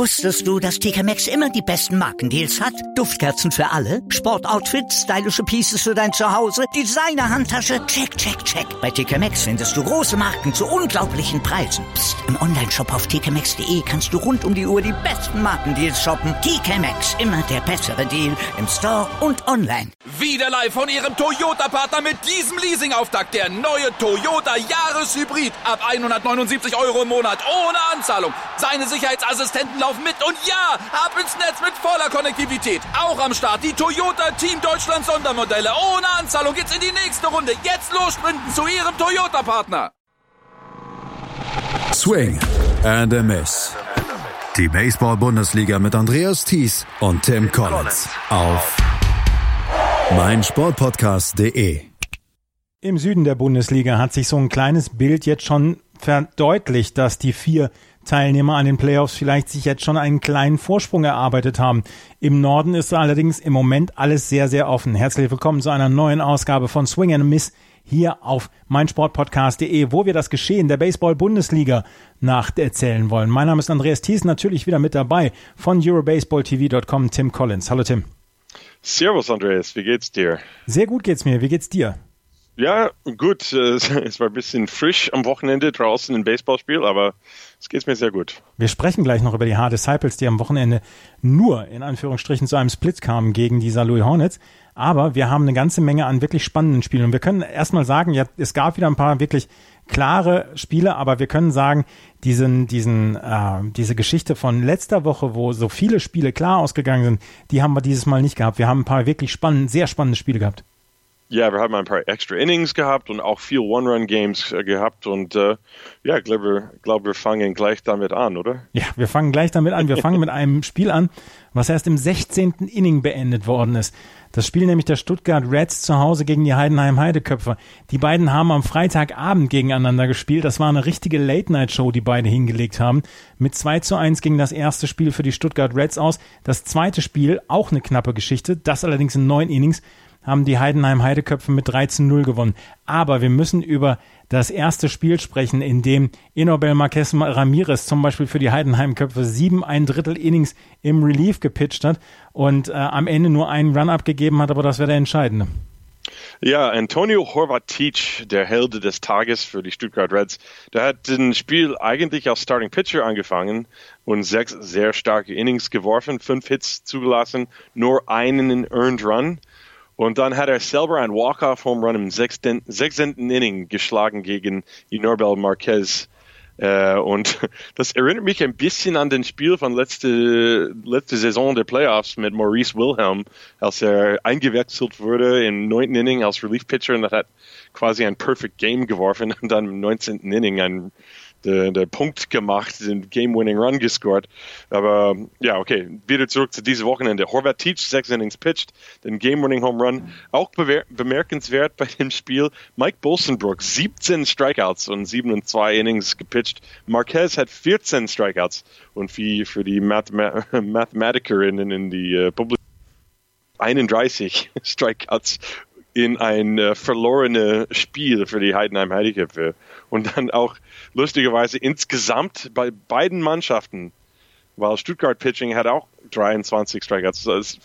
Wusstest du, dass TK Maxx immer die besten Markendeals hat? Duftkerzen für alle, Sportoutfits, stylische Pieces für dein Zuhause, Designer-Handtasche, check, check, check. Bei TK Maxx findest du große Marken zu unglaublichen Preisen. Psst. Im Onlineshop auf tkmaxx.de kannst du rund um die Uhr die besten Markendeals shoppen. TK Maxx, immer der bessere Deal im Store und online. Wieder live von Ihrem Toyota-Partner mit diesem Leasing-Auftakt. Der neue Toyota Jahreshybrid. Ab 179 € im Monat. Ohne Anzahlung. Seine Sicherheitsassistenten laufen mit. Und ja, ab ins Netz mit voller Konnektivität. Auch am Start die Toyota Team Deutschland Sondermodelle. Ohne Anzahlung geht's in die nächste Runde. Jetzt los sprinten zu Ihrem Toyota-Partner. Swing and a Miss. Die Baseball-Bundesliga mit Andreas Thies und Tim Collins auf meinsportpodcast.de. Im Süden der Bundesliga hat sich so ein kleines Bild jetzt schon verdeutlicht, dass die 4 Teilnehmer an den Playoffs vielleicht sich jetzt schon einen kleinen Vorsprung erarbeitet haben. Im Norden ist allerdings im Moment alles sehr, sehr offen. Herzlich willkommen zu einer neuen Ausgabe von Swing and a Miss hier auf meinsportpodcast.de, wo wir das Geschehen der Baseball-Bundesliga nacherzählen wollen. Mein Name ist Andreas Thies, natürlich wieder mit dabei von EuroBaseballTV.com, Tim Collins. Hallo Tim. Servus Andreas, wie geht's dir? Sehr gut geht's mir, wie geht's dir? Ja, gut. Es war ein bisschen frisch am Wochenende draußen im Baseballspiel, aber es geht mir sehr gut. Wir sprechen gleich noch über die H-Disciples, die am Wochenende nur in Anführungsstrichen zu einem Split kamen gegen die St. Louis Hornets. Aber wir haben eine ganze Menge an wirklich spannenden Spielen. Und wir können erstmal sagen, ja, es gab wieder ein paar wirklich klare Spiele, aber wir können sagen, diese Geschichte von letzter Woche, wo so viele Spiele klar ausgegangen sind, die haben wir dieses Mal nicht gehabt. Wir haben ein paar wirklich sehr spannende Spiele gehabt. Ja, wir haben ein paar extra Innings gehabt und auch viel One-Run-Games gehabt und ich glaube, wir fangen gleich damit an, oder? Ja, wir fangen gleich damit an. Wir fangen mit einem Spiel an, was erst im 16. Inning beendet worden ist. Das Spiel nämlich der Stuttgart Reds zu Hause gegen die Heidenheim Heideköpfe. Die beiden haben am Freitagabend gegeneinander gespielt. Das war eine richtige Late-Night-Show, die beide hingelegt haben. Mit 2:1 ging das erste Spiel für die Stuttgart Reds aus. Das zweite Spiel, auch eine knappe Geschichte, das allerdings in 9 Innings, haben die Heidenheim Heideköpfe mit 13:0 gewonnen. Aber wir müssen über das erste Spiel sprechen, in dem Enobel Marquez Ramirez zum Beispiel für die Heidenheim-Köpfe 7 1/3 Innings im Relief gepitcht hat und am Ende nur einen Run abgegeben hat, aber das wäre der entscheidende. Ja, Antonio Horvat-Teach, der Held des Tages für die Stuttgart Reds, der hat das Spiel eigentlich als Starting Pitcher angefangen und 6 sehr starke Innings geworfen, 5 Hits zugelassen, nur einen Earned Run. Und dann hat er selber einen Walk-Off-Home-Run im 6. Inning geschlagen gegen Enobel Marquez. Und das erinnert mich ein bisschen an das Spiel von letzte Saison der Playoffs mit Maurice Wilhelm, als er eingewechselt wurde im 9. Inning als Relief-Pitcher und hat quasi ein Perfect Game geworfen und dann im 19. Inning der Punkt gemacht, den Game-Winning Run gescored. Aber ja, okay, wieder zurück zu diesem Wochenende. Horvat-Teach, 6 Innings pitched, den Game-Winning Home Run. Auch bemerkenswert bei dem Spiel, Mike Bolsenbrook, 17 Strikeouts und 7 Innings gepitcht. Marquez hat 14 Strikeouts und für die Mathematikerinnen in die Publik 31 Strikeouts in ein verlorenes Spiel für die Heidenheim Heideköpfe. Und dann auch lustigerweise insgesamt bei beiden Mannschaften, weil Stuttgart Pitching hat auch 23 Strikeouts, also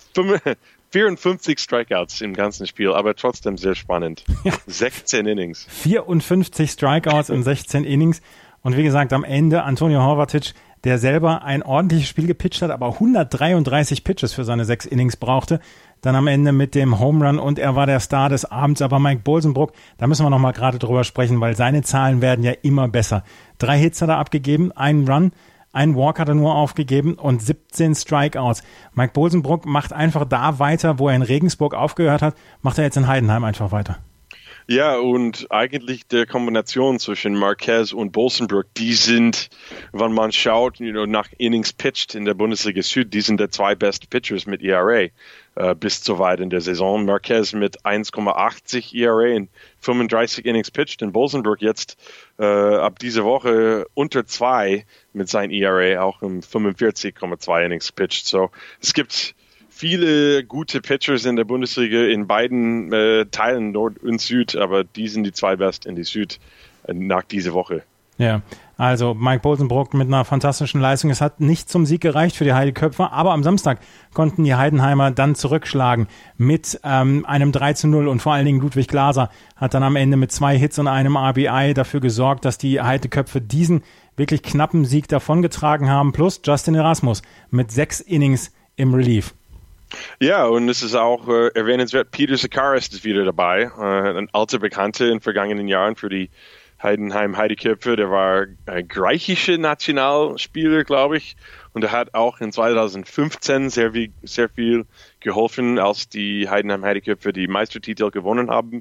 54 Strikeouts im ganzen Spiel, aber trotzdem sehr spannend. 16 Innings. 54 Strikeouts in 16 Innings. Und wie gesagt, am Ende Antonio Horvat-Teach, der selber ein ordentliches Spiel gepitcht hat, aber 133 Pitches für seine 6 Innings brauchte. Dann am Ende mit dem Home Run und er war der Star des Abends. Aber Mike Bolsenbrook, da müssen wir noch mal gerade drüber sprechen, weil seine Zahlen werden ja immer besser. 3 Hits hat er abgegeben, einen Run, einen Walk hat er nur aufgegeben und 17 Strikeouts. Mike Bolsenbrook macht einfach da weiter, wo er in Regensburg aufgehört hat, macht er jetzt in Heidenheim einfach weiter. Ja, und eigentlich der Kombination zwischen Marquez und Bolsenbrook, die sind, wenn man schaut, nach Innings pitched in der Bundesliga Süd, die sind die 2 besten Pitchers mit ERA bis zu weit in der Saison. Marquez mit 1,80 ERA in 35 Innings pitched und Bolsenbrook jetzt ab dieser Woche unter 2 mit seinem ERA auch im 45,2 Innings pitched. So, es gibt viele gute Pitchers in der Bundesliga in beiden Teilen, Nord und Süd, aber die sind die 2 besten in die Süd nach dieser Woche. Ja, also Mike Bolsenbrook mit einer fantastischen Leistung. Es hat nicht zum Sieg gereicht für die Heideköpfer, aber am Samstag konnten die Heidenheimer dann zurückschlagen mit einem 3:0 und vor allen Dingen Ludwig Glaser hat dann am Ende mit 2 Hits und einem RBI dafür gesorgt, dass die Heideköpfe diesen wirklich knappen Sieg davongetragen haben, plus Justin Erasmus mit 6 Innings im Relief. Ja, und es ist auch erwähnenswert, Peter Sakaris ist wieder dabei, ein alter Bekannter in vergangenen Jahren für die Heidenheim-Heideköpfe, der war ein griechischer Nationalspieler, glaube ich, und er hat auch in 2015 sehr viel geholfen, als die Heidenheim-Heideköpfe die Meistertitel gewonnen haben.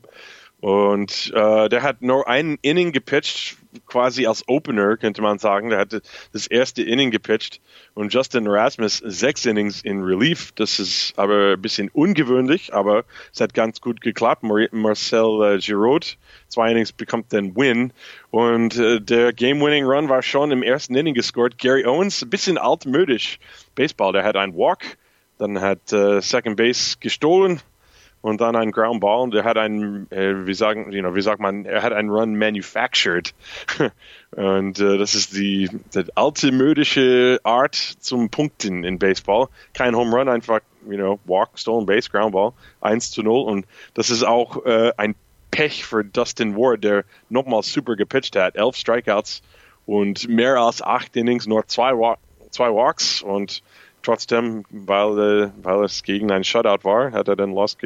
Und der hat nur einen Inning gepitcht, quasi als Opener, könnte man sagen. Der hat das erste Inning gepitcht und Justin Erasmus 6 Innings in Relief. Das ist aber ein bisschen ungewöhnlich, aber es hat ganz gut geklappt. Marcel Giraud, 2 Innings, bekommt den Win und der Game-Winning-Run war schon im ersten Inning gescored. Gary Owens, ein bisschen altmodisch Baseball. Der hat einen Walk, dann hat Second Base gestohlen und dann ein Ground Ball und er hat einen, wie sagt man, er hat einen Run manufactured. Und das ist die alte modische Art zum Punkten in Baseball. Kein Home Run, einfach, Walk, Stolen Base, Ground Ball, 1:0. Und das ist auch ein Pech für Dustin Ward, der nochmal super gepitcht hat. 11 Strikeouts und mehr als 8 Innings, nur 2 Walks und trotzdem, weil es gegen ein Shutout war, hat er den Loss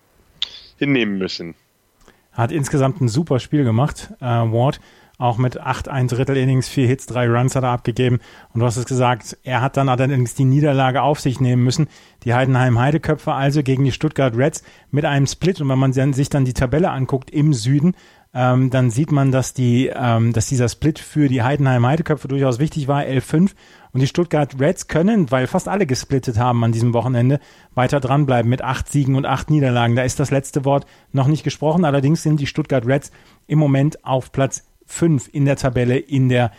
hinnehmen müssen. Hat insgesamt ein super Spiel gemacht, Ward. Auch mit 8 1/3 Innings, 4 Hits, 3 Runs hat er abgegeben. Und du hast es gesagt, er hat dann allerdings die Niederlage auf sich nehmen müssen. Die Heidenheim-Heideköpfe also gegen die Stuttgart Reds mit einem Split. Und wenn man sich dann die Tabelle anguckt im Süden, dann sieht man, dass dieser Split für die Heidenheim-Heideköpfe durchaus wichtig war, 11:5. Und die Stuttgart Reds können, weil fast alle gesplittet haben an diesem Wochenende, weiter dranbleiben mit 8 Siegen und 8 Niederlagen. Da ist das letzte Wort noch nicht gesprochen. Allerdings sind die Stuttgart Reds im Moment auf Platz 5 in der Tabelle in der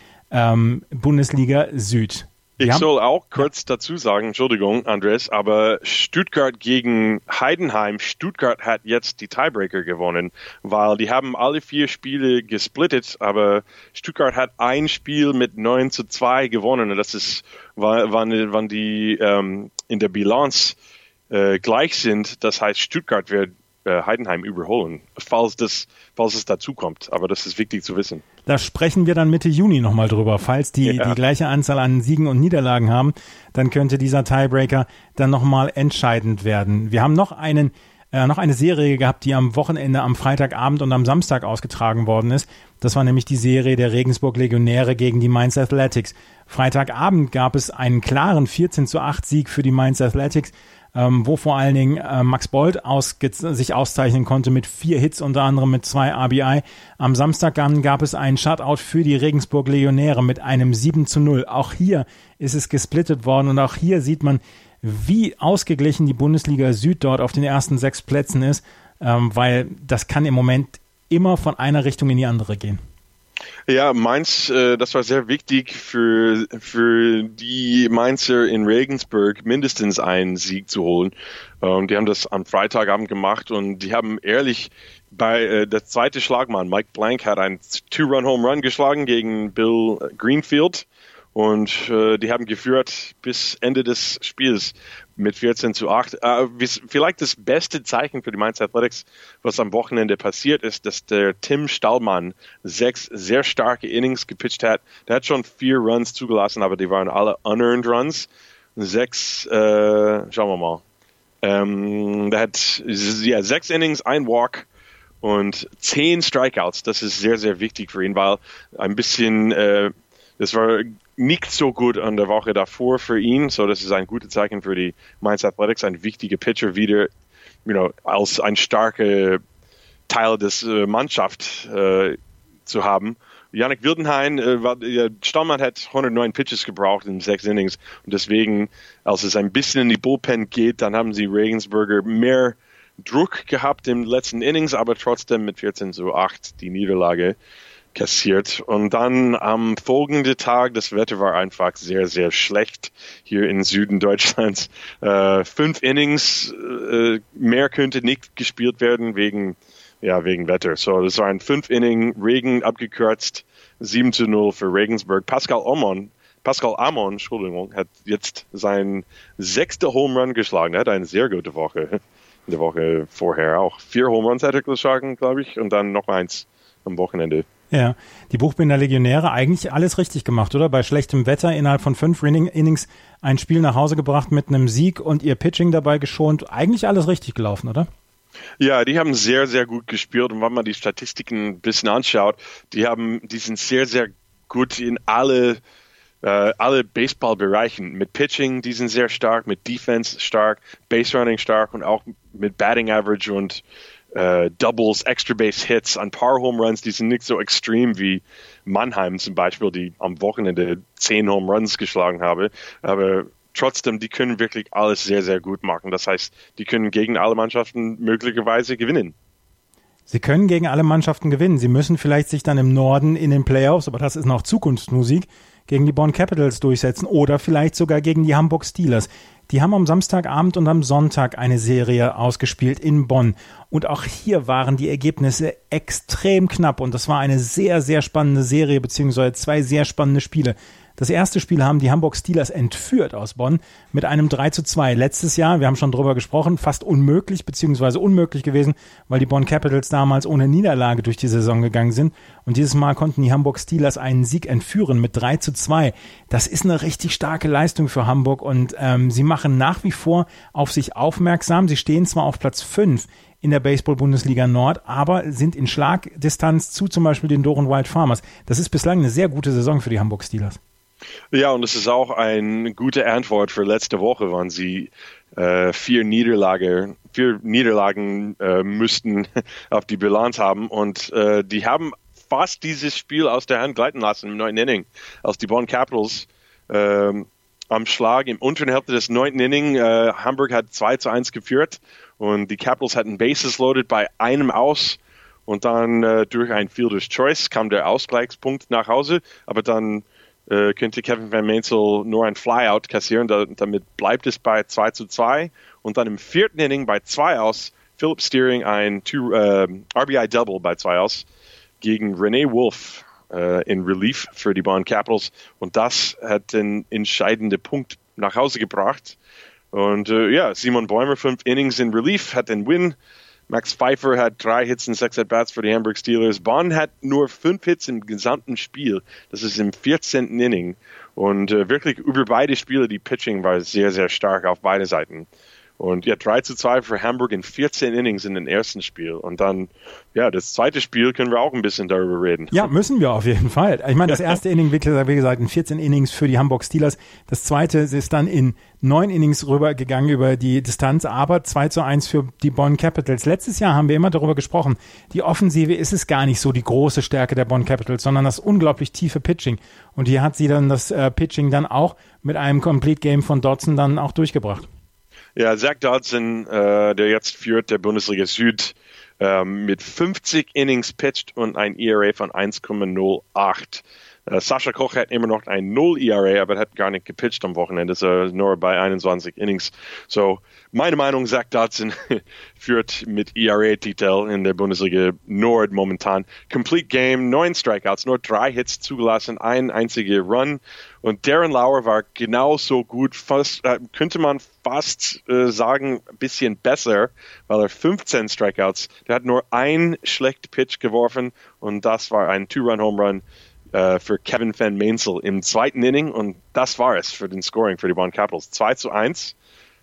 Bundesliga Süd. Ich soll auch kurz dazu sagen, Entschuldigung, Andres, aber Stuttgart gegen Heidenheim, Stuttgart hat jetzt die Tiebreaker gewonnen, weil die haben alle 4 Spiele gesplittet, aber Stuttgart hat ein Spiel mit 9:2 gewonnen. Und das ist, wann die in der Bilanz gleich sind. Das heißt, Stuttgart wird Heidenheim überholen, falls es dazu kommt. Aber das ist wichtig zu wissen. Da sprechen wir dann Mitte Juni nochmal drüber. Falls die gleiche Anzahl an Siegen und Niederlagen haben, dann könnte dieser Tiebreaker dann nochmal entscheidend werden. Wir haben noch eine Serie gehabt, die am Wochenende, am Freitagabend und am Samstag ausgetragen worden ist. Das war nämlich die Serie der Regensburg Legionäre gegen die Mainz Athletics. Freitagabend gab es einen klaren 14:8 Sieg für die Mainz Athletics, wo vor allen Dingen Max Bold sich auszeichnen konnte mit 4 Hits, unter anderem mit 2 RBI. Am Samstag dann gab es einen Shutout für die Regensburg Legionäre mit einem 7:0. Auch hier ist es gesplittet worden und auch hier sieht man, wie ausgeglichen die Bundesliga Süd dort auf den ersten 6 Plätzen ist, weil das kann im Moment immer von einer Richtung in die andere gehen. Ja, Mainz, das war sehr wichtig für die Mainzer in Regensburg, mindestens einen Sieg zu holen. Die haben das am Freitagabend gemacht und die haben ehrlich bei der zweite Schlagmann, Mike Blank, hat einen 2-Run-Home-Run geschlagen gegen Bill Greenfield. Und die haben geführt bis Ende des Spiels mit 14:8. Vielleicht das beste Zeichen für die Mainz Athletics, was am Wochenende passiert ist, dass der Tim Stallmann 6 sehr starke Innings gepitcht hat. Der hat schon 4 Runs zugelassen, aber die waren alle unearned Runs. 6, schauen wir mal. Der hat 6 Innings, 1 Walk und 10 Strikeouts. Das ist sehr, sehr wichtig für ihn, weil ein bisschen, das war nicht so gut an der Woche davor für ihn, so das ist ein gutes Zeichen für die Mainz Athletics, ein wichtiger Pitcher wieder, als ein starker Teil des Mannschaft zu haben. Jannik Wildenhain, Stallmann hat 109 Pitches gebraucht in 6 Innings und deswegen, als es ein bisschen in die Bullpen geht, dann haben sie Regensburger mehr Druck gehabt im letzten Innings, aber trotzdem mit 14:8 die Niederlage kassiert. Und dann am folgenden Tag, das Wetter war einfach sehr, sehr schlecht hier im Süden Deutschlands. 5 Innings, mehr könnte nicht gespielt werden wegen Ja, wegen Wetter. So, das war ein 5-Inning Regen abgekürzt, 7-0 für Regensburg. Pascal Amon, Entschuldigung, hat jetzt seinen 6. Home Run geschlagen. Er hat eine sehr gute Woche. In der Woche vorher auch 4 Home Runs hat er geschlagen, glaube ich, und dann noch eins am Wochenende. Ja, die Buchbinder Legionäre, eigentlich alles richtig gemacht, oder? Bei schlechtem Wetter innerhalb von 5 Innings ein Spiel nach Hause gebracht mit einem Sieg und ihr Pitching dabei geschont. Eigentlich alles richtig gelaufen, oder? Ja, die haben sehr, sehr gut gespielt, und wenn man die Statistiken ein bisschen anschaut, die sind sehr, sehr gut in alle Baseballbereichen. Mit Pitching, die sind sehr stark, mit Defense stark, Base Running stark und auch mit Batting Average und Doubles, Extra Base Hits, ein paar Home Runs, die sind nicht so extrem wie Mannheim zum Beispiel, die am Wochenende 10 Home Runs geschlagen habe, aber trotzdem, die können wirklich alles sehr, sehr gut machen. Das heißt, die können gegen alle Mannschaften möglicherweise gewinnen. Sie können gegen alle Mannschaften gewinnen. Sie müssen vielleicht sich dann im Norden in den Playoffs, aber das ist noch Zukunftsmusik, gegen die Bonn Capitals durchsetzen oder vielleicht sogar gegen die Hamburg Steelers. Die haben am Samstagabend und am Sonntag eine Serie ausgespielt in Bonn. Und auch hier waren die Ergebnisse extrem knapp. Und das war eine sehr, sehr spannende Serie, beziehungsweise 2 sehr spannende Spiele. Das erste Spiel haben die Hamburg Steelers entführt aus Bonn mit einem 3-2. Letztes Jahr, wir haben schon drüber gesprochen, fast unmöglich, beziehungsweise unmöglich gewesen, weil die Bonn Capitals damals ohne Niederlage durch die Saison gegangen sind. Und dieses Mal konnten die Hamburg Steelers einen Sieg entführen mit 3-2. Das ist eine richtig starke Leistung für Hamburg und sie machen nach wie vor auf sich aufmerksam. Sie stehen zwar auf Platz 5 in der Baseball-Bundesliga Nord, aber sind in Schlagdistanz zu zum Beispiel den Doren Wild Farmers. Das ist bislang eine sehr gute Saison für die Hamburg Steelers. Ja, und es ist auch eine gute Antwort für letzte Woche, wann sie 4 Niederlagen müssten auf die Bilanz haben. Und die haben fast dieses Spiel aus der Hand gleiten lassen im 9. Inning, als die Bonn Capitals am Schlag im unteren Hälfte des 9. Inning. Hamburg hat 2-1 geführt und die Capitals hatten Bases loaded bei einem aus. Und dann durch ein Fielder's Choice kam der Ausgleichspunkt nach Hause, aber dann könnte Kevin Van Meensel nur ein Flyout kassieren, damit bleibt es bei 2-2. Und dann im 4. Inning bei 2 aus, Philip Steering ein RBI-Double bei 2 aus gegen René Wolf in Relief für die Bonn Capitals. Und das hat den entscheidenden Punkt nach Hause gebracht. Und Simon Bäumer 5 Innings in Relief hat den Win. Max Pfeiffer hat 3 Hits und 6 At-Bats für die Hamburg Steelers. Bonn hat nur 5 Hits im gesamten Spiel. Das ist im 14. Inning. Und wirklich über beide Spiele, die Pitching war sehr, sehr stark auf beide Seiten. Und 3-2 für Hamburg in 14 Innings in dem ersten Spiel. Und dann, das zweite Spiel können wir auch ein bisschen darüber reden. Ja, müssen wir auf jeden Fall. Ich meine, das erste Inning, wie gesagt, in 14 Innings für die Hamburg Steelers. Das zweite ist dann in 9 Innings rübergegangen über die Distanz, aber 2-1 für die Bonn Capitals. Letztes Jahr haben wir immer darüber gesprochen, die Offensive ist es gar nicht so die große Stärke der Bonn Capitals, sondern das unglaublich tiefe Pitching. Und hier hat sie dann das Pitching dann auch mit einem Complete Game von Dodson dann auch durchgebracht. Ja, Zach Dodson, der jetzt führt der Bundesliga Süd, mit 50 Innings pitcht und ein ERA von 1,08. Sascha Koch hat immer noch ein 0 ERA, aber hat gar nicht gepitcht am Wochenende, so nur bei 21 Innings. So, meine Meinung, Zach Dodson führt mit ERA-Titel in der Bundesliga Nord momentan. Complete Game, 9 Strikeouts, nur 3 Hits zugelassen, ein einziger Run. Und Darren Lauer war genauso gut, könnte man fast sagen, ein bisschen besser, weil er 15 Strikeouts, der hat nur ein schlecht Pitch geworfen und das war ein 2-Run-Home-Run für Kevin Van Meensel im 2. Inning und das war es für den Scoring für die Bonn Capitals. 2-1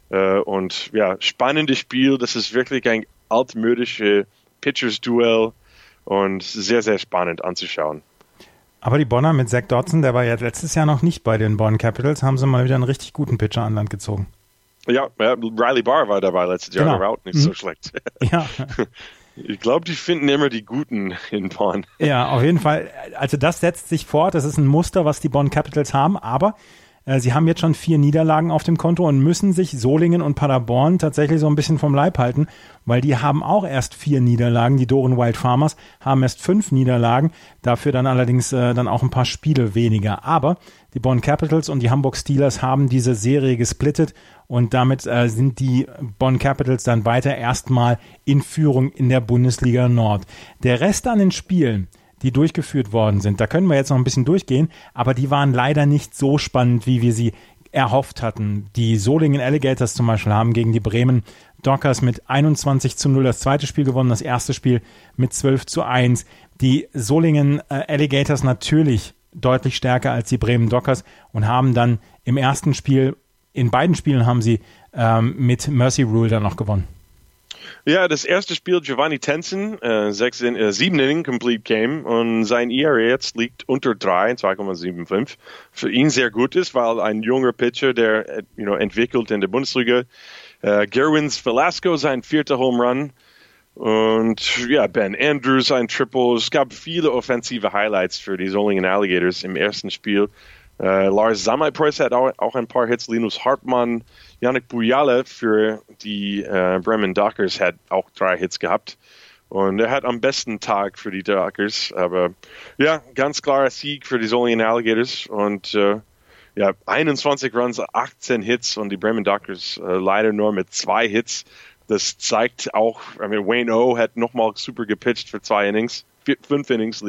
und spannendes Spiel, das ist wirklich ein altmodisches Pitchers-Duell und sehr, sehr spannend anzuschauen. Aber die Bonner mit Zach Dodson, der war ja letztes Jahr noch nicht bei den Bonn Capitals, haben sie mal wieder einen richtig guten Pitcher an Land gezogen. Ja, Riley Barr war dabei letztes Jahr, der war auch nicht so schlecht. Ja. Ich glaube, die finden immer die Guten in Bonn. Ja, auf jeden Fall. Also das setzt sich fort. Das ist ein Muster, was die Bonn Capitals haben. Aber Sie haben jetzt schon 4 Niederlagen auf dem Konto und müssen sich Solingen und Paderborn tatsächlich so ein bisschen vom Leib halten, weil die haben auch erst 4 Niederlagen. Die Doren Wild Farmers haben erst 5 Niederlagen, dafür dann allerdings dann auch ein paar Spiele weniger. Aber die Bonn Capitals und die Hamburg Steelers haben diese Serie gesplittet und damit sind die Bonn Capitals dann weiter erstmal in Führung in der Bundesliga Nord. Der Rest an den Spielen, die durchgeführt worden sind, da können wir jetzt noch ein bisschen durchgehen, aber die waren leider nicht so spannend, wie wir sie erhofft hatten. Die Solingen Alligators zum Beispiel haben gegen die Bremen Dockers mit 21:0 das zweite Spiel gewonnen, das erste Spiel mit 12:1. Die Solingen Alligators natürlich deutlich stärker als die Bremen Dockers und haben dann im ersten Spiel, in beiden Spielen haben sie mit Mercy Rule dann noch gewonnen. Ja, das erste Spiel Giovanni Tenson, 7 Inning Complete Game und sein ERA jetzt liegt unter 3, 2,75. Für ihn sehr gut ist, weil ein junger Pitcher, der entwickelt in der Bundesliga. Gerwins Velasco sein 4. Home Run und ja, Ben Andrews ein Triple. Es gab viele offensive Highlights für die Solingen Alligators im ersten Spiel. Lars Samaipreus hat auch ein paar Hits, Linus Hartmann, Yannick Bujala für die Bremen Dockers hat auch 3 Hits gehabt und er hat am besten Tag für die Dockers, aber ja, ganz klarer Sieg für die Solingen Alligators und 21 Runs, 18 Hits und die Bremen Dockers leider nur mit 2 Hits. Das zeigt auch, Wayne O hat nochmal super gepitcht für 5 Innings,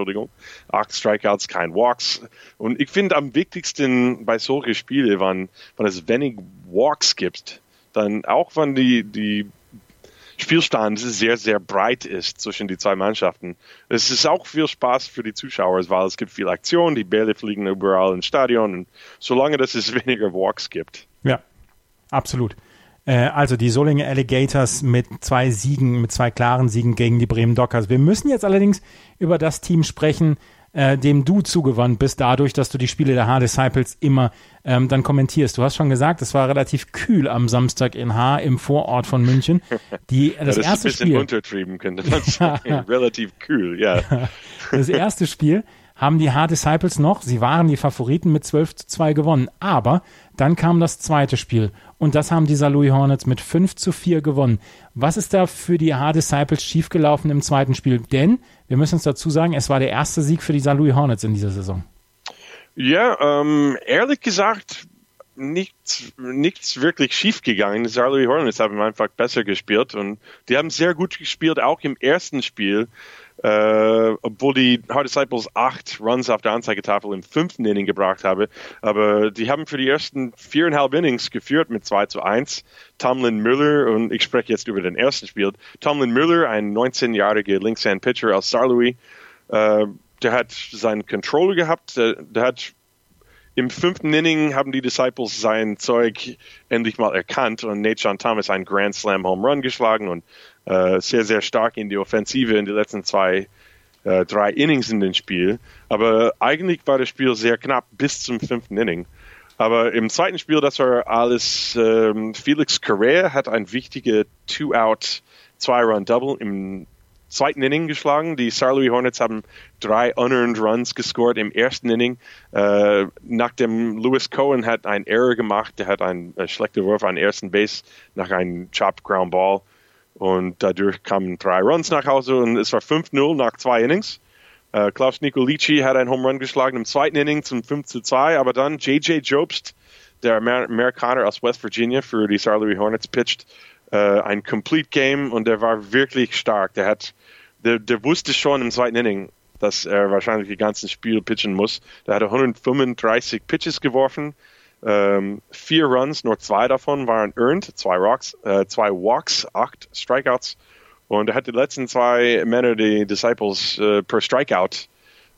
8 Strikeouts, kein Walks. Und ich finde am wichtigsten bei solchen Spielen, wenn es wenig Walks gibt, dann auch wenn die Spielstand sehr, sehr breit ist zwischen die zwei Mannschaften. Es ist auch viel Spaß für die Zuschauer, weil es gibt viel Aktion, die Bälle fliegen überall im Stadion und solange es weniger Walks gibt. Ja, absolut. Also die Solingen Alligators mit 2 Siegen, mit 2 klaren Siegen gegen die Bremen Dockers. Wir müssen jetzt allerdings über das Team sprechen, dem du zugewandt bist, dadurch, dass du die Spiele der H-Disciples immer dann kommentierst. Du hast schon gesagt, es war relativ kühl am Samstag in H im Vorort von München. Das ist erste ein bisschen Spiel, untertrieben, könnte man sagen. Relativ kühl, ja. Das erste Spiel haben die H-Disciples noch, sie waren die Favoriten, mit 12:2 gewonnen. Aber dann kam das zweite Spiel und das haben die St. Louis Hornets mit 5:4 gewonnen. Was ist da für die H-Disciples schiefgelaufen im zweiten Spiel? Denn, wir müssen uns dazu sagen, es war der erste Sieg für die St. Louis Hornets in dieser Saison. Ja, ehrlich gesagt, nichts wirklich schief gegangen. Die St. Louis Hornets haben einfach besser gespielt und die haben sehr gut gespielt, auch im ersten Spiel. Obwohl die H-Disciples 8 Runs auf der Anzeigetafel im 5. Inning gebracht haben. Aber die haben für die ersten 4,5 Innings geführt mit 2:1. Tomlin Müller, und ich spreche jetzt über den ersten Spiel, Tomlin Müller, ein 19-jähriger Linkshand-Pitcher aus St. Louis, der hat seinen Controller gehabt, der hat im 5. Inning haben die Disciples sein Zeug endlich mal erkannt und Nate John Thomas einen Grand Slam Home Run geschlagen und sehr, sehr stark in die Offensive in die letzten 3 Innings in dem Spiel. Aber eigentlich war das Spiel sehr knapp bis zum 5. Inning. Aber im zweiten Spiel, das war alles, Felix Correa hat ein wichtiger 2-Out, 2-Run-Double im 2. Inning geschlagen. Die St. Louis Hornets haben 3 unearned Runs gescored im 1. Inning. Nachdem Lewis Cohen hat einen Error gemacht, der hat einen schlechten Wurf an ersten Base nach einem Chopped Ground Ball. Und dadurch kamen 3 Runs nach Hause und es war 5-0 nach 2 Innings. Klaus Nicolici hat einen Home Run geschlagen im 2. Inning zum 5:2, aber dann J.J. Jobst, der Amerikaner aus West Virginia für die St. Louis Hornets, pitcht ein Complete Game und der war wirklich stark. Der wusste schon im 2. Inning, dass er wahrscheinlich die ganzen Spiel pitchen muss. Der hat 135 Pitches geworfen. 4 Runs, nur 2 davon waren earned, 2 Walks, 8 Strikeouts und er hat die letzten 2 Männer, die Disciples, per Strikeout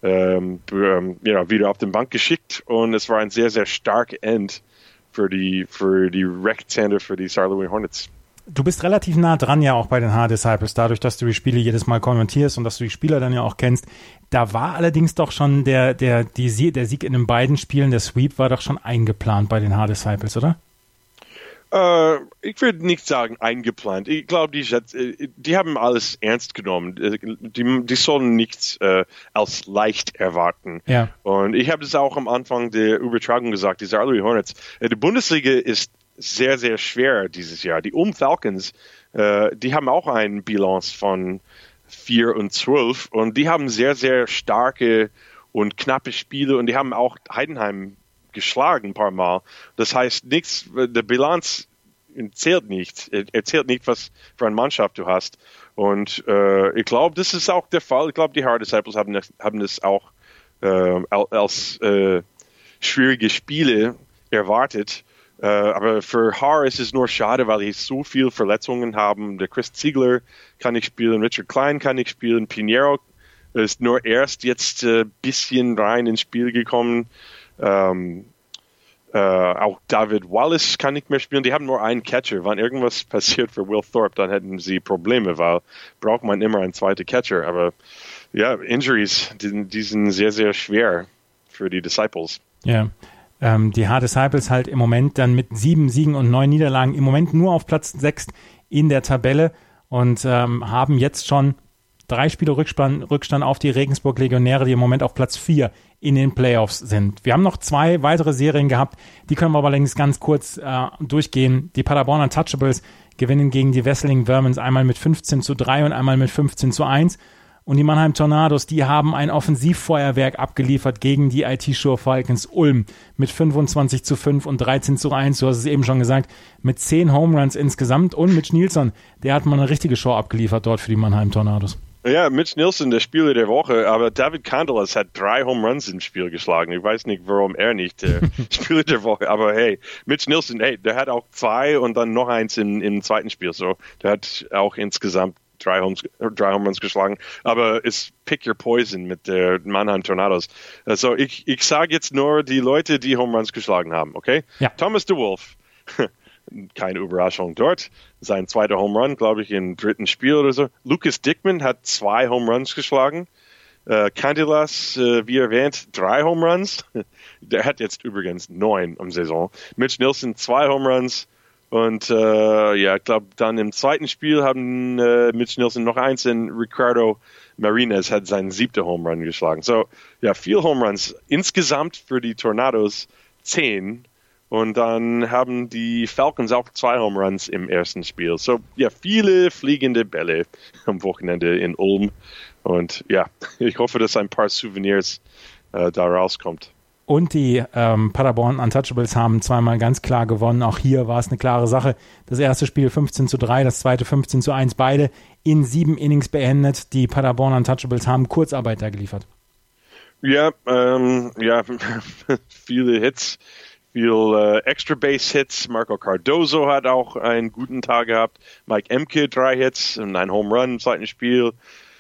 wieder auf den Bank geschickt und es war ein sehr, sehr stark End für die Rechtshänder für die St. Louis Hornets. Du bist relativ nah dran ja auch bei den H-Disciples, dadurch, dass du die Spiele jedes Mal kommentierst und dass du die Spieler dann ja auch kennst. Da war allerdings doch schon der Sieg in den beiden Spielen, der Sweep war doch schon eingeplant bei den H-Disciples, oder? Ich würde nicht sagen eingeplant. Ich glaube, die haben alles ernst genommen. Die sollen nichts als leicht erwarten. Ja. Und ich habe das auch am Anfang der Übertragung gesagt, die Charlotte Hornets. Die Bundesliga ist sehr, sehr schwer dieses Jahr. Die Falcons, die haben auch eine Bilanz von 4-12 und die haben sehr, sehr starke und knappe Spiele und die haben auch Heidenheim geschlagen ein paar Mal. Das heißt, nichts, der Bilanz zählt nicht. Er zählt nicht, was für eine Mannschaft du hast. Und ich glaube, das ist auch der Fall. Ich glaube, die Hard Disciples haben das auch als schwierige Spiele erwartet. Aber für Haar ist es nur schade, weil die so viele Verletzungen haben. Der Chris Ziegler kann nicht spielen, Richard Klein kann nicht spielen, Pinheiro ist nur erst jetzt ein bisschen rein ins Spiel gekommen. Auch David Wallace kann nicht mehr spielen. Die haben nur einen Catcher. Wenn irgendwas passiert für Will Thorpe, dann hätten sie Probleme, weil braucht man immer einen zweiten Catcher. Aber ja, Injuries, die sind sehr, sehr schwer für die Disciples. Ja, die Hard Disciples halt im Moment dann mit 7 Siegen und 9 Niederlagen im Moment nur auf Platz 6 in der Tabelle und haben jetzt schon 3 Spiele Rückstand auf die Regensburg Legionäre, die im Moment auf Platz 4 in den Playoffs sind. Wir haben noch 2 weitere Serien gehabt, die können wir aber längst ganz kurz durchgehen. Die Paderborn Untouchables gewinnen gegen die Wesseling Vermins einmal mit 15-3 und einmal mit 15-1. Und die Mannheim Tornados, die haben ein Offensivfeuerwerk abgeliefert gegen die IT-Sure Falcons Ulm mit 25-5 und 13-1. Du hast es eben schon gesagt, mit 10 Home Runs insgesamt. Und Mitch Nielsen, der hat mal eine richtige Show abgeliefert dort für die Mannheim Tornados. Ja, Mitch Nielsen, der Spieler der Woche, aber David Candelas hat 3 Home Runs im Spiel geschlagen. Ich weiß nicht, warum er nicht der Spieler der Woche, aber hey, Mitch Nielsen, hey, der hat auch 2 und dann noch eins im zweiten Spiel, so. Der hat auch insgesamt 3 Home Runs geschlagen, aber ist pick your poison mit der Mannheim Tornados. Also ich sage jetzt nur die Leute, die Home Runs geschlagen haben, okay? Ja. Thomas DeWolf, keine Überraschung dort. Sein zweiter Home Run, glaube ich, im 3. Spiel oder so. Lucas Dickman hat 2 Home Runs geschlagen. Candelas, wie erwähnt, 3 Home Runs. Der hat jetzt übrigens 9 am Saison. Mitch Nielsen 2 Home Runs. Und ich glaube, dann im zweiten Spiel haben Mitch Nielsen noch eins und Ricardo Martinez hat seinen 7. Home Run geschlagen. So, ja, 4 Home Runs. Insgesamt für die Tornados 10. Und dann haben die Falcons auch 2 Home Runs im ersten Spiel. So, ja, viele fliegende Bälle am Wochenende in Ulm. Und ja, ich hoffe, dass ein paar Souvenirs da rauskommt. Und die Paderborn Untouchables haben 2-mal ganz klar gewonnen. Auch hier war es eine klare Sache. Das erste Spiel 15-3, das zweite 15-1. Beide in 7 Innings beendet. Die Paderborn Untouchables haben Kurzarbeit da geliefert. Ja, viele Hits. Viel Extra Base Hits. Marco Cardozo hat auch einen guten Tag gehabt. Mike Emke 3 Hits und ein Home Run im zweiten Spiel.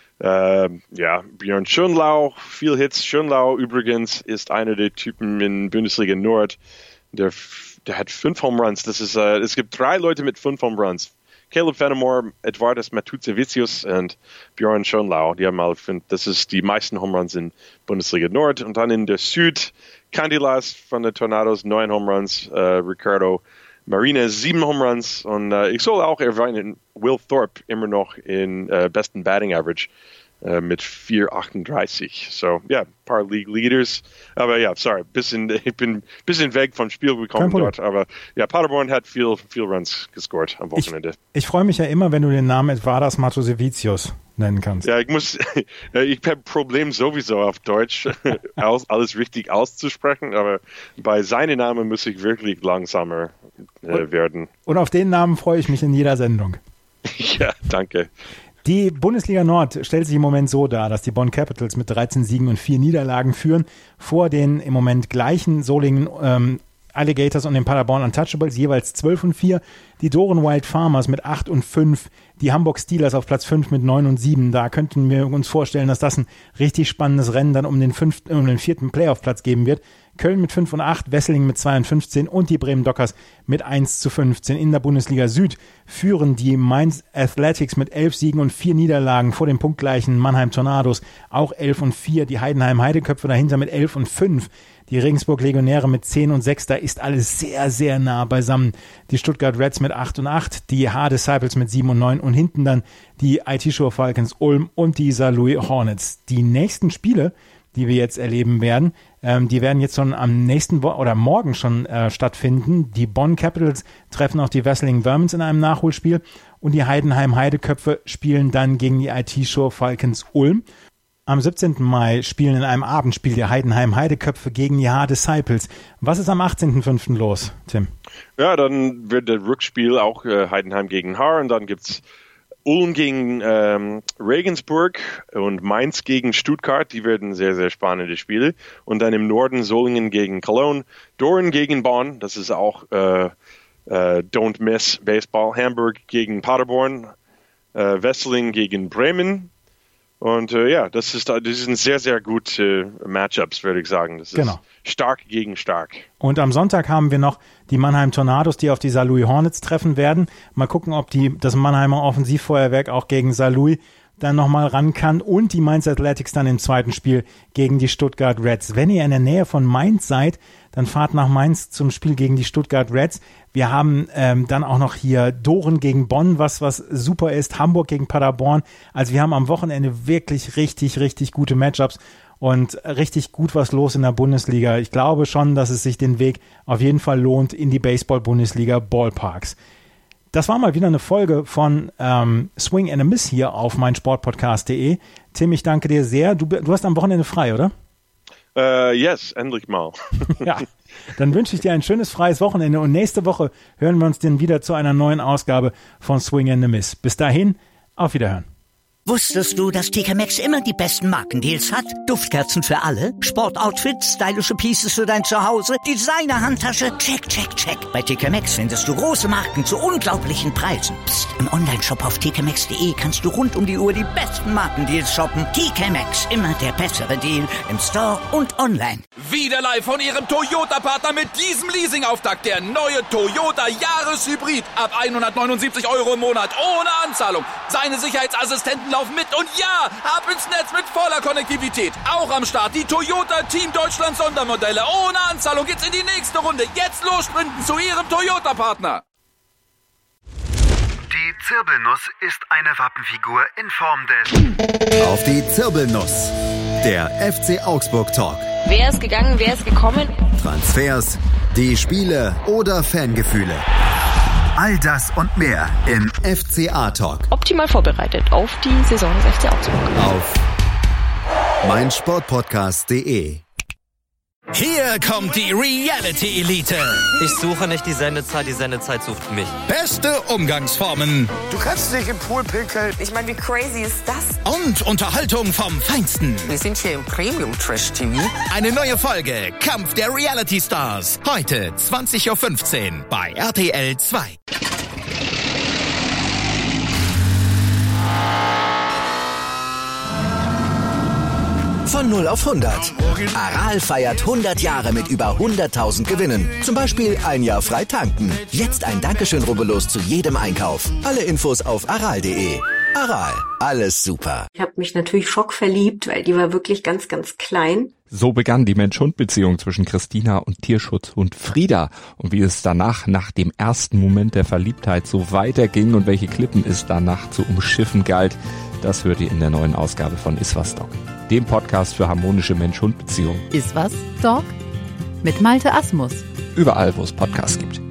Björn Schönlau, viel Hits. Schönlau übrigens ist einer der Typen in Bundesliga Nord. Der hat 5 Home Runs. Es gibt 3 Leute mit 5 Home Runs. Caleb Fenimore, Edvardas Matuzevicius und Björn Schönlau. Die haben das ist die meisten Home Runs in Bundesliga Nord. Und dann in der Süd Candelas von den Tornados, 9 Home Runs, Ricardo Martinez 7 Home Runs und ich soll auch erwähnen, Will Thorpe immer noch in besten Batting Average mit 4,38. So, ja, ein paar League Leaders. Aber ja, sorry, ich bin ein bisschen weg vom Spiel gekommen dort. Aber ja, Paderborn hat viel Runs gescored am Wochenende. Ich freue mich ja immer, wenn du den Namen Edvardas Matuzevicius nennen kannst. Ja, ich habe ein Problem sowieso auf Deutsch, alles richtig auszusprechen, aber bei seinem Namen muss ich wirklich langsamer werden. Und auf den Namen freue ich mich in jeder Sendung. Ja, danke. Die Bundesliga Nord stellt sich im Moment so dar, dass die Bonn Capitals mit 13 Siegen und 4 Niederlagen führen, vor den im Moment gleichen Solingen Alligators und den Paderborn Untouchables jeweils 12-4, die Doren Wild Farmers mit 8-5, die Hamburg Steelers auf Platz 5 mit 9-7. Da könnten wir uns vorstellen, dass das ein richtig spannendes Rennen dann um den 4. Playoff-Platz geben wird. Köln mit 5-8, Wesseling mit 2-15 und die Bremen Dockers mit 1-15. In der Bundesliga Süd führen die Mainz Athletics mit 11 Siegen und 4 Niederlagen vor den punktgleichen Mannheim Tornados, auch 11-4. Die Heidenheim Heideköpfe dahinter mit 11-5. Die Regensburg Legionäre mit 10-6, da ist alles sehr, sehr nah beisammen. Die Stuttgart Reds mit 8-8, die H-Disciples mit 7-9 und hinten dann die IT-Show Falcons Ulm und die Saarlouis Hornets. Die nächsten Spiele, die wir jetzt erleben werden, die werden jetzt schon am nächsten oder morgen schon stattfinden. Die Bonn Capitals treffen auch die Wesseling Vermins in einem Nachholspiel und die Heidenheim Heideköpfe spielen dann gegen die IT-Show Falcons Ulm. Am 17. Mai spielen in einem Abendspiel die Heidenheim Heideköpfe gegen die H-Disciples. Was ist am 18.05. los, Tim? Ja, dann wird der Rückspiel auch Heidenheim gegen Haar und dann gibt's Ulm gegen Regensburg und Mainz gegen Stuttgart. Die werden sehr, sehr spannende Spiele. Und dann im Norden Solingen gegen Cologne, Doren gegen Bonn. Das ist auch Don't Miss Baseball. Hamburg gegen Paderborn, Wesseling gegen Bremen. Und das sind sehr, sehr gute Matchups, würde ich sagen. Das ist stark gegen stark. Und am Sonntag haben wir noch die Mannheim Tornados, die auf die Saarlouis Hornets treffen werden. Mal gucken, ob das Mannheimer Offensivfeuerwerk auch gegen Saarlouis dann nochmal ran kann. Und die Mainz Athletics dann im zweiten Spiel gegen die Stuttgart Reds. Wenn ihr in der Nähe von Mainz seid, dann fahrt nach Mainz zum Spiel gegen die Stuttgart Reds. Wir haben dann auch noch hier Doren gegen Bonn, was super ist. Hamburg gegen Paderborn. Also wir haben am Wochenende wirklich richtig, richtig gute Matchups und richtig gut was los in der Bundesliga. Ich glaube schon, dass es sich den Weg auf jeden Fall lohnt in die Baseball-Bundesliga Ballparks. Das war mal wieder eine Folge von Swing and a Miss hier auf meinsportpodcast.de. Tim, ich danke dir sehr. Du hast am Wochenende frei, oder? Yes, endlich mal. Ja, dann wünsche ich dir ein schönes freies Wochenende und nächste Woche hören wir uns dann wieder zu einer neuen Ausgabe von Swing and a Miss. Bis dahin, auf Wiederhören. Wusstest du, dass TK Maxx immer die besten Markendeals hat? Duftkerzen für alle, Sportoutfits, stylische Pieces für dein Zuhause, Designer-Handtasche, check, check, check. Bei TK Maxx findest du große Marken zu unglaublichen Preisen. Psst. Im Onlineshop auf tkmaxx.de kannst du rund um die Uhr die besten Markendeals shoppen. TK Maxx, immer der bessere Deal im Store und online. Wieder live von ihrem Toyota-Partner mit diesem Leasing-Auftakt. Der neue Toyota Jahreshybrid. Ab 179 € im Monat. Ohne Anzahlung. Seine Sicherheitsassistenten laufen mit. Und ja, ab ins Netz mit voller Konnektivität. Auch am Start die Toyota Team Deutschland Sondermodelle. Ohne Anzahlung geht's in die nächste Runde. Jetzt los sprinten zu ihrem Toyota-Partner. Die Zirbelnuss ist eine Wappenfigur in Form des... Auf die Zirbelnuss. Der FC Augsburg Talk. Wer ist gegangen, wer ist gekommen? Transfers, die Spiele oder Fangefühle. All das und mehr im FCA Talk. Optimal vorbereitet auf die Saison des FC Augsburg. Auf meinsportpodcast.de. Hier kommt die Reality-Elite. Ich suche nicht die Sendezeit sucht mich. Beste Umgangsformen. Du kannst dich im Pool pinkeln. Ich meine, wie crazy ist das? Und Unterhaltung vom Feinsten. Wir sind hier im Premium-Trash-TV. Eine neue Folge Kampf der Reality-Stars. Heute 20.15 Uhr bei RTL 2. Von 0 auf 100. Aral feiert 100 Jahre mit über 100.000 Gewinnen. Zum Beispiel ein Jahr frei tanken. Jetzt ein Dankeschön, rubbellos zu jedem Einkauf. Alle Infos auf aral.de. Aral, alles super. Ich habe mich natürlich schockverliebt, weil die war wirklich ganz, ganz klein. So begann die Mensch-Hund-Beziehung zwischen Christina und Tierschutzhund Frieda. Und wie es danach, nach dem ersten Moment der Verliebtheit, so weiterging und welche Klippen es danach zu umschiffen galt, das hört ihr in der neuen Ausgabe von Iswas Dog, dem Podcast für harmonische Mensch-Hund-Beziehungen. Iswas Dog? Mit Malte Asmus. Überall, wo es Podcasts gibt.